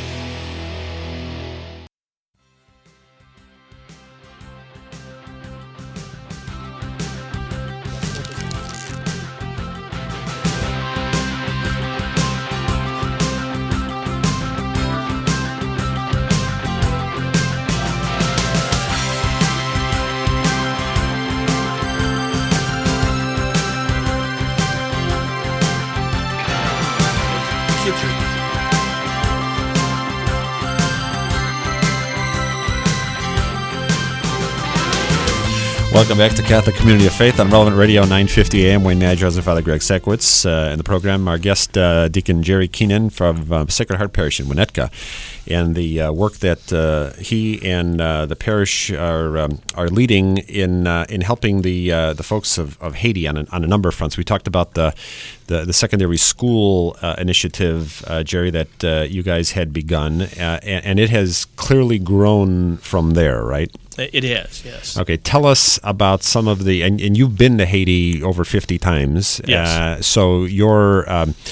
D: Welcome back to Catholic Community of Faith on Relevant Radio 950 AM. Wayne Madros and Father Greg Seckwitz. In the program, our guest, Deacon Jerry Keenan from Sacred Heart Parish in Winnetka. And the work that he and the parish are leading in helping the folks of Haiti on a number of fronts. We talked about the secondary school initiative, Jerry, that you guys had begun, and it has clearly grown from there, right?
U: It has, yes.
D: Okay, tell us about some of the, and you've been to Haiti over 50 times.
U: Yes.
D: So you're,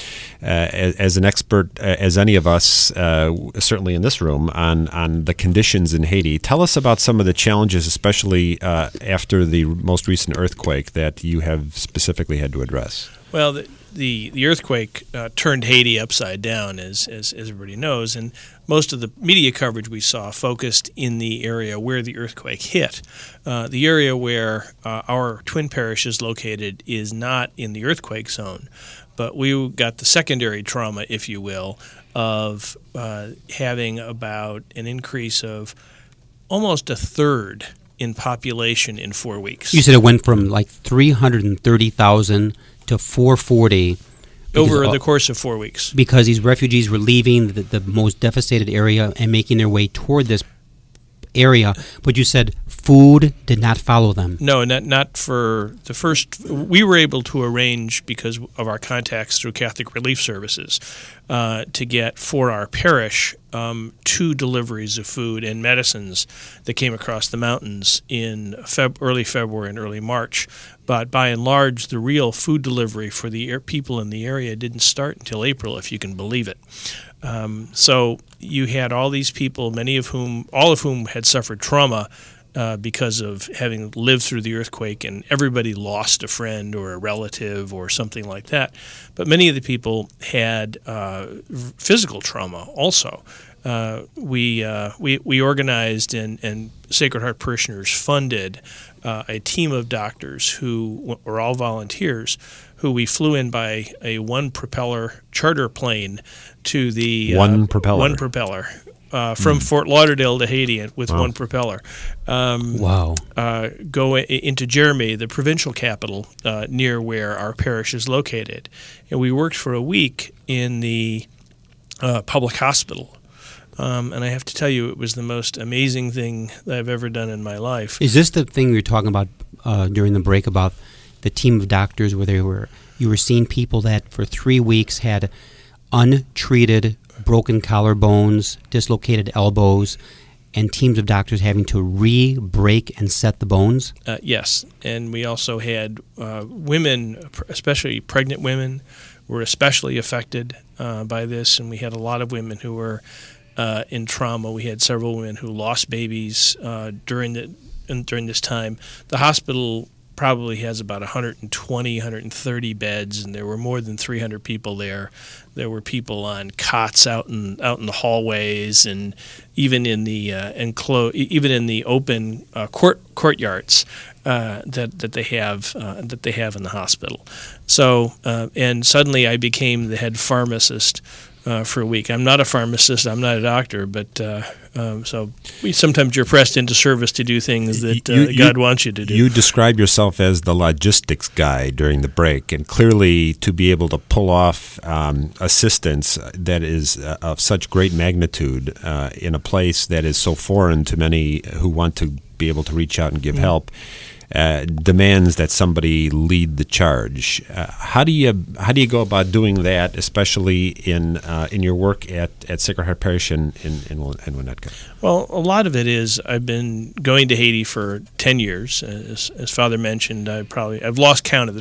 D: as an expert as any of us, certainly in this room, on the conditions in Haiti. Tell us about some of the challenges, especially after the most recent earthquake, that you have specifically had to address.
U: Well, the earthquake turned Haiti upside down, as everybody knows, and most of the media coverage we saw focused in the area where the earthquake hit. The area where our twin parish is located is not in the earthquake zone, but we got the secondary trauma, if you will, of having about an increase of almost a third in population in 4 weeks.
C: You said it went from like 330,000 to 440
U: over the course of 4 weeks,
C: because these refugees were leaving the most devastated area and making their way toward this area. But you said food did not follow them.
U: No, not for the first. We were able to arrange, because of our contacts through Catholic Relief Services, to get for our parish 2 deliveries of food and medicines that came across the mountains in early February and early March. But by and large, the real food delivery for the people in the area didn't start until April, if you can believe it. So you had all these people, all of whom had suffered trauma because of having lived through the earthquake, and everybody lost a friend or a relative or something like that. But many of the people had physical trauma also. We organized and Sacred Heart parishioners funded a team of doctors who were all volunteers, who we flew in by a one-propeller charter plane to the
D: one propeller
U: from Fort Lauderdale to Haiti with one propeller.
C: Wow.
U: Go into Jérémie, the provincial capital, near where our parish is located. And we worked for a week in the public hospital. And I have to tell you, it was the most amazing thing that I've ever done in my life.
C: Is this the thing we were talking about during the break about the team of doctors where you were seeing people that for 3 weeks had untreated broken collarbones, dislocated elbows, and teams of doctors having to re-break and set the bones?
U: Yes, and we also had women, especially pregnant women, were especially affected by this, and we had a lot of women who were in trauma. We had several women who lost babies during this time. The hospital probably has about 120, 130 beds, and there were more than 300 people there. There were people on cots out in the hallways, and even in the open courtyards that they have in the hospital. So and suddenly I became the head pharmacist for a week. I'm not a pharmacist. I'm not a doctor, but so sometimes you're pressed into service to do things that God wants you to do.
D: You describe yourself as the logistics guy during the break, and clearly to be able to pull off assistance that is of such great magnitude in a place that is so foreign to many who want to be able to reach out and give help. Demands that somebody lead the charge. How do you go about doing that, especially in your work at Sacred Heart Parish in Winnetka?
U: Well, a lot of it is I've been going to Haiti for 10 years. As Father mentioned, I've lost count of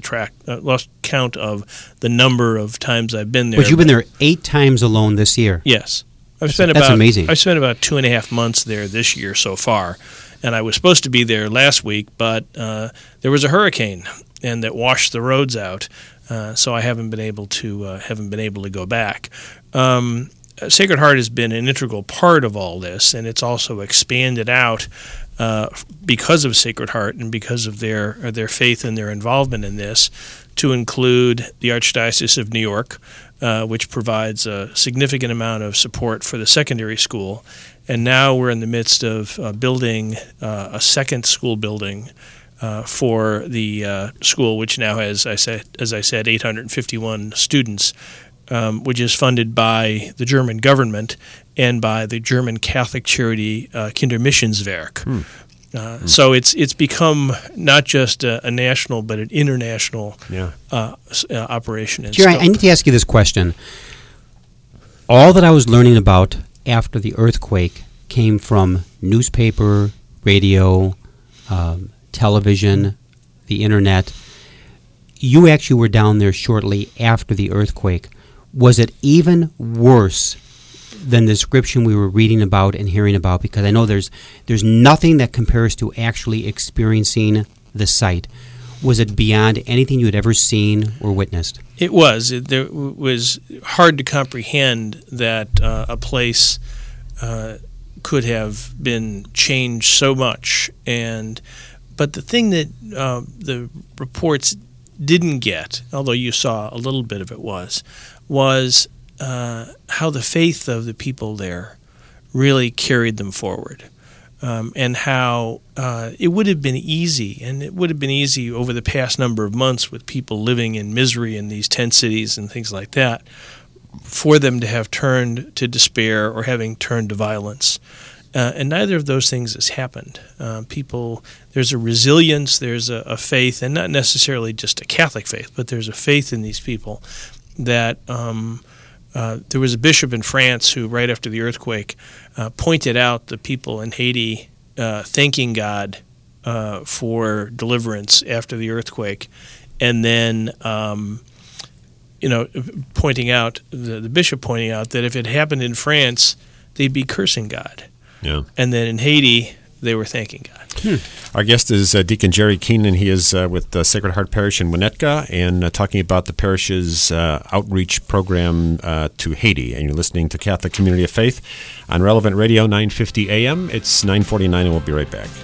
U: the number of times I've been there.
C: But you've been there 8 times alone this year.
U: Yes,
C: that's amazing.
U: I've spent about 2.5 months there this year so far. And I was supposed to be there last week, but there was a hurricane, and that washed the roads out. So I haven't been able to go back. Sacred Heart has been an integral part of all this, and it's also expanded out because of Sacred Heart and because of their faith and their involvement in this, to include the Archdiocese of New York, which provides a significant amount of support for the secondary school. And now we're in the midst of building a second school building for the school, which now has, as I said, 851 students, which is funded by the German government and by the German Catholic charity Kindermissionswerk. So it's become not just a national but an international operation.
C: Jerry, I need to ask you this question. All that I was learning about after the earthquake came from newspaper, radio, television, the internet. You actually were down there shortly after the earthquake. Was it even worse than the description we were reading about and hearing about? Because I know there's nothing that compares to actually experiencing the site. Was it beyond anything you had ever seen or witnessed?
U: It was. It was hard to comprehend that a place could have been changed so much. But the thing that the reports didn't get, although you saw a little bit of it, was how the faith of the people there really carried them forward. And how it would have been easy, and it would have been easy over the past number of months with people living in misery in these tent cities and things like that, for them to have turned to despair or having turned to violence. And neither of those things has happened. There's a resilience, there's a faith, and not necessarily just a Catholic faith, but there's a faith in these people that there was a bishop in France who, right after the earthquake, pointed out the people in Haiti thanking God for deliverance after the earthquake, and then pointing out the bishop pointing out that if it happened in France, they'd be cursing God.
D: Yeah.
U: And then in Haiti, they were thanking God.
D: Our guest is Deacon Jerry Keenan. He is with Sacred Heart Parish in Winnetka and talking about the parish's outreach program to Haiti. And you're listening to Catholic Community of Faith on Relevant Radio 950 AM. It's 9:49 and we'll be right back.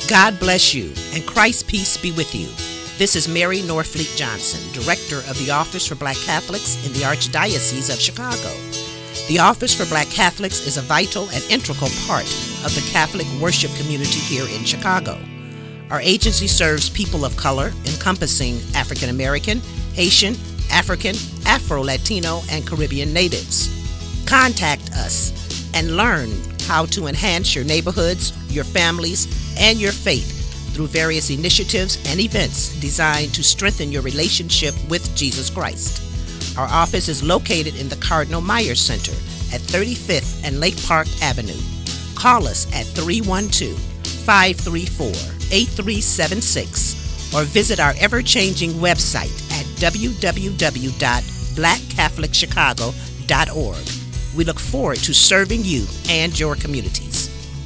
Q: God bless you, and Christ's peace be with you. This is Mary Norfleet Johnson, Director of the Office for Black Catholics in the Archdiocese of Chicago. The Office for Black Catholics is a vital and integral part of the Catholic worship community here in Chicago. Our agency serves people of color, encompassing African American, Haitian, African, Afro-Latino, and Caribbean natives. Contact us and learn how to enhance your neighborhoods, your families, and your faith through various initiatives and events designed to strengthen your relationship with Jesus Christ. Our office is located in the Cardinal Myers Center at 35th and Lake Park Avenue. Call us at 312-534-8376 or visit our ever-changing website at www.blackcatholicchicago.org. We look forward to serving you and your communities.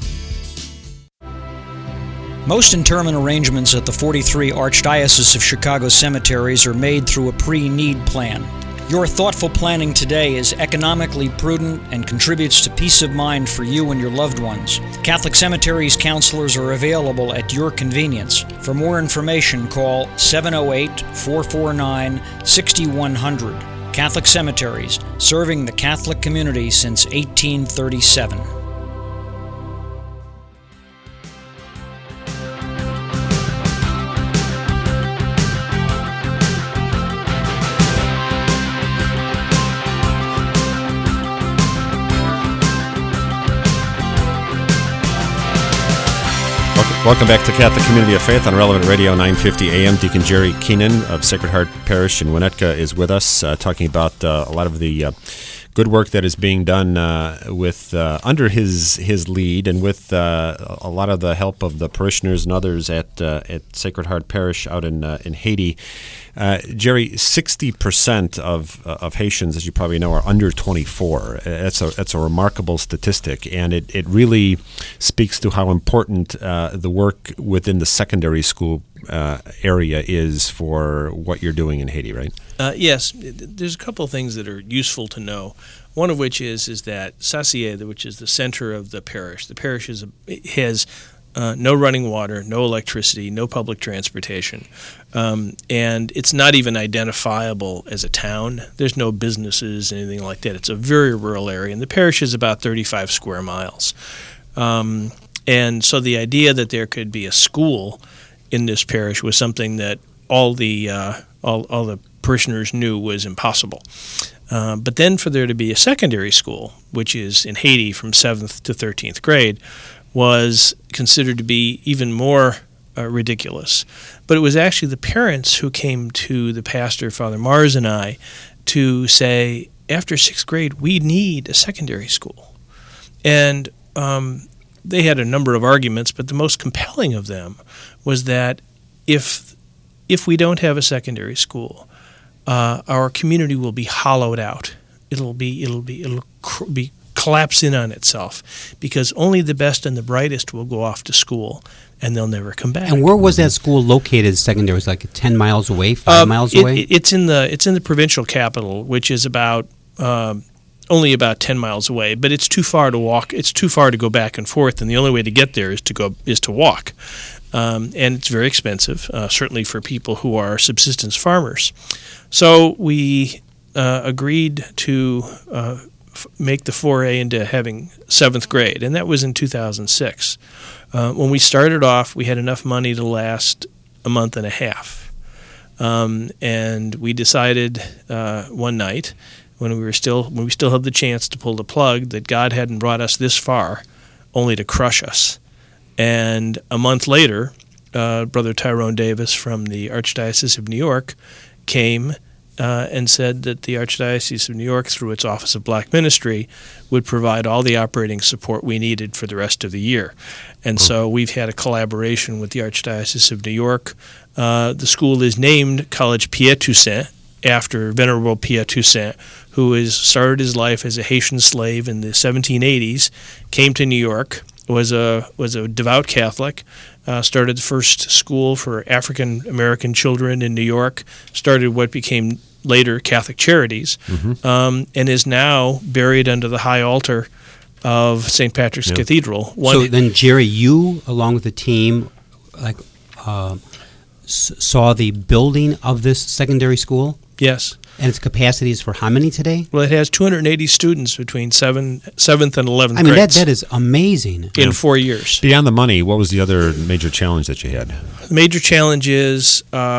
E: Most interment arrangements at the 43 Archdiocese of Chicago cemeteries are made through a pre-need plan. Your thoughtful planning today is economically prudent and contributes to peace of mind for you and your loved ones. Catholic Cemeteries counselors are available at your convenience. For more information, call 708-449-6100. Catholic Cemeteries, serving the Catholic community since 1837.
D: Welcome back to Catholic Community of Faith on Relevant Radio 950 AM. Deacon Jerry Keenan of Sacred Heart Parish in Winnetka is with us, talking about a lot of the good work that is being done with under his lead, and with a lot of the help of the parishioners and others at Sacred Heart Parish out in Haiti. Jerry, 60% of Haitians, as you probably know, are under 24. That's a remarkable statistic, and it really speaks to how important the work within the secondary school area is for what you're doing in Haiti, right?
U: Yes. There's a couple of things that are useful to know. One of which is that Sassier, which is the center of the parish has no running water, no electricity, no public transportation, and it's not even identifiable as a town. There's no businesses, anything like that. It's a very rural area, and the parish is about 35 square miles. And so the idea that there could be a school in this parish was something that all the parishioners knew was impossible. But then for there to be a secondary school, which is in Haiti from 7th to 13th grade, was considered to be even more ridiculous. But it was actually the parents who came to the pastor, Father Mars, and I to say, after 6th grade, we need a secondary school. And they had a number of arguments, but the most compelling of them was that if we don't have a secondary school, our community will be hollowed out. It'll be collapse in on itself, because only the best and the brightest will go off to school, and they'll never come back.
C: And where was that school located? Secondary, was like 10 miles away, 5 miles away.
U: It's in the provincial capital, which is about only about 10 miles away. But it's too far to walk. It's too far to go back and forth, and the only way to get there is to walk. And it's very expensive, certainly for people who are subsistence farmers. So we agreed to make the foray into having 7th grade, and that was in 2006. When we started off, we had enough money to last a month and a half. And we decided one night, when we still had the chance to pull the plug, that God hadn't brought us this far only to crush us. And a month later, Brother Tyrone Davis from the Archdiocese of New York came and said that the Archdiocese of New York, through its Office of Black Ministry, would provide all the operating support we needed for the rest of the year. And so we've had a collaboration with the Archdiocese of New York. The school is named College Pierre Toussaint, after Venerable Pierre Toussaint, who started his life as a Haitian slave in the 1780s, came to New York, was a devout Catholic, started the first school for African American children in New York, started what became later Catholic Charities, and is now buried under the high altar of St. Patrick's Cathedral.
C: So then, Jerry, you, along with the team, saw the building of this secondary school?
U: Yes.
C: And its capacity is for how many today?
U: Well, it has 280 students between 7th and 11th
C: I mean,
U: grades.
C: that is amazing.
U: In 4 years.
D: Beyond the money, what was the other major challenge that you had?
U: The major challenge is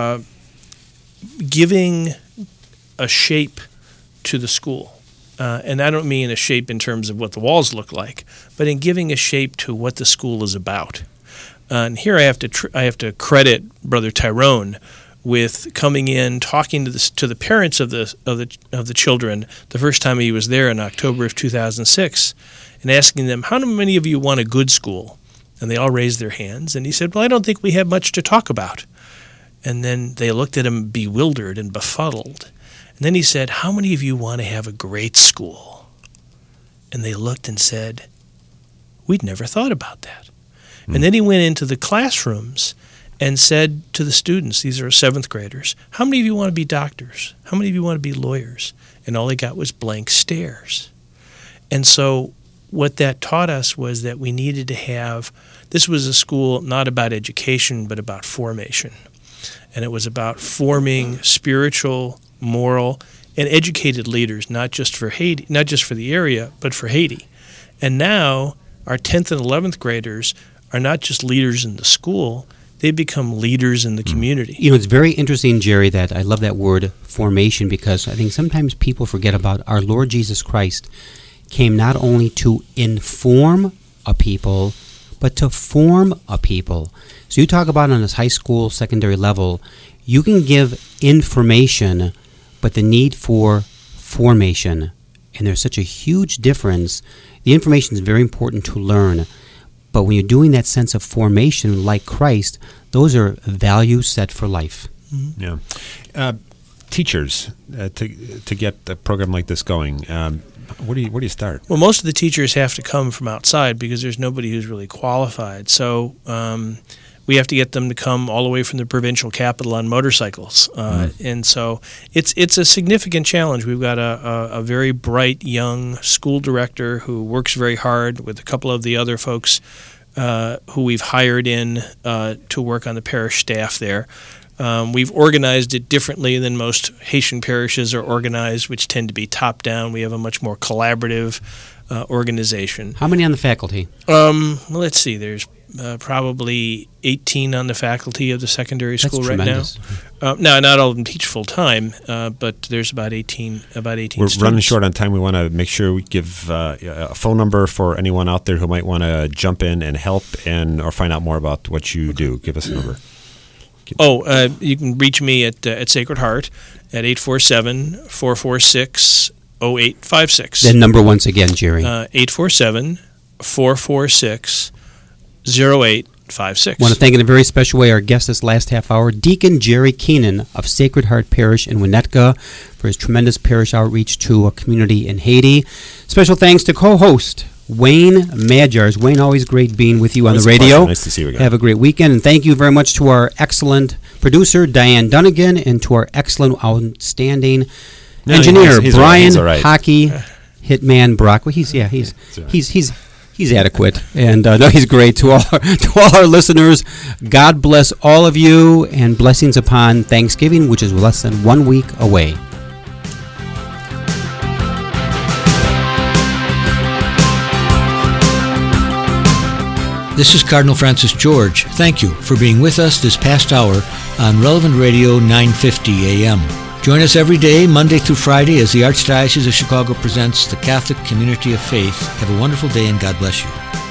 U: giving a shape to the school. And I don't mean a shape in terms of what the walls look like, but in giving a shape to what the school is about. And here I have to credit Brother Tyrone with coming in, talking to the parents of the children the first time he was there in October of 2006, and asking them, how many of you want a good school? And they all raised their hands, and he said, well, I don't think we have much to talk about. And then they looked at him bewildered and befuddled. And then he said, how many of you want to have a great school? And they looked and said, we'd never thought about that. And then he went into the classrooms and said to the students, these are 7th graders, how many of you want to be doctors? How many of you want to be lawyers? And all they got was blank stares. And so what that taught us was that we needed to have, this was a school not about education, but about formation. And it was about forming spiritual, moral, and educated leaders, not just for Haiti, not just for the area, but for Haiti. And now our 10th and 11th graders are not just leaders in the school, they become leaders in the community.
C: You know, it's very interesting, Jerry, that I love that word formation, because I think sometimes people forget about our Lord Jesus Christ came not only to inform a people, but to form a people. So you talk about on this high school, secondary level, you can give information, but the need for formation. And there's such a huge difference. The information is very important to learn. But when you're doing that sense of formation like Christ, those are values set for life.
D: Mm-hmm. Yeah. Teachers, to get a program like this going, where do you start?
U: Well, most of the teachers have to come from outside because there's nobody who's really qualified. So we have to get them to come all the way from the provincial capital on motorcycles. And so it's a significant challenge. We've got a very bright young school director who works very hard with a couple of the other folks who we've hired in to work on the parish staff there. We've organized it differently than most Haitian parishes are organized, which tend to be top-down. We have a much more collaborative organization.
C: How many on the faculty?
U: Well, let's see. There's probably 18 on the faculty of the secondary school right now. Now, not all of them teach full-time, but there's about 18
D: We're
U: students.
D: running short on time. We want to make sure we give a phone number for anyone out there who might want to jump in and help or find out more about what you do. Give us a number.
U: You can reach me at Sacred Heart at 847-446-0856.
C: That number once again, Jerry.
U: 847-446-0856.
C: I want to thank in a very special way our guest this last half hour, Deacon Jerry Keenan of Sacred Heart Parish in Winnetka, for his tremendous parish outreach to a community in Haiti. Special thanks to co-host Wayne Magyars. Wayne, always great being with you on the radio.
D: Nice to see you again.
C: Have a great weekend, and thank you very much to our excellent producer, Diane Dunnigan, and to our excellent, outstanding engineer, Brian Hockey Hitman Brock. Well, he's adequate, and no, he's great. To all our listeners, God bless all of you, and blessings upon Thanksgiving, which is less than 1 week away.
F: This is Cardinal Francis George. Thank you for being with us this past hour on Relevant Radio 950 AM. Join us every day, Monday through Friday, as the Archdiocese of Chicago presents the Catholic Community of Faith. Have a wonderful day, and God bless you.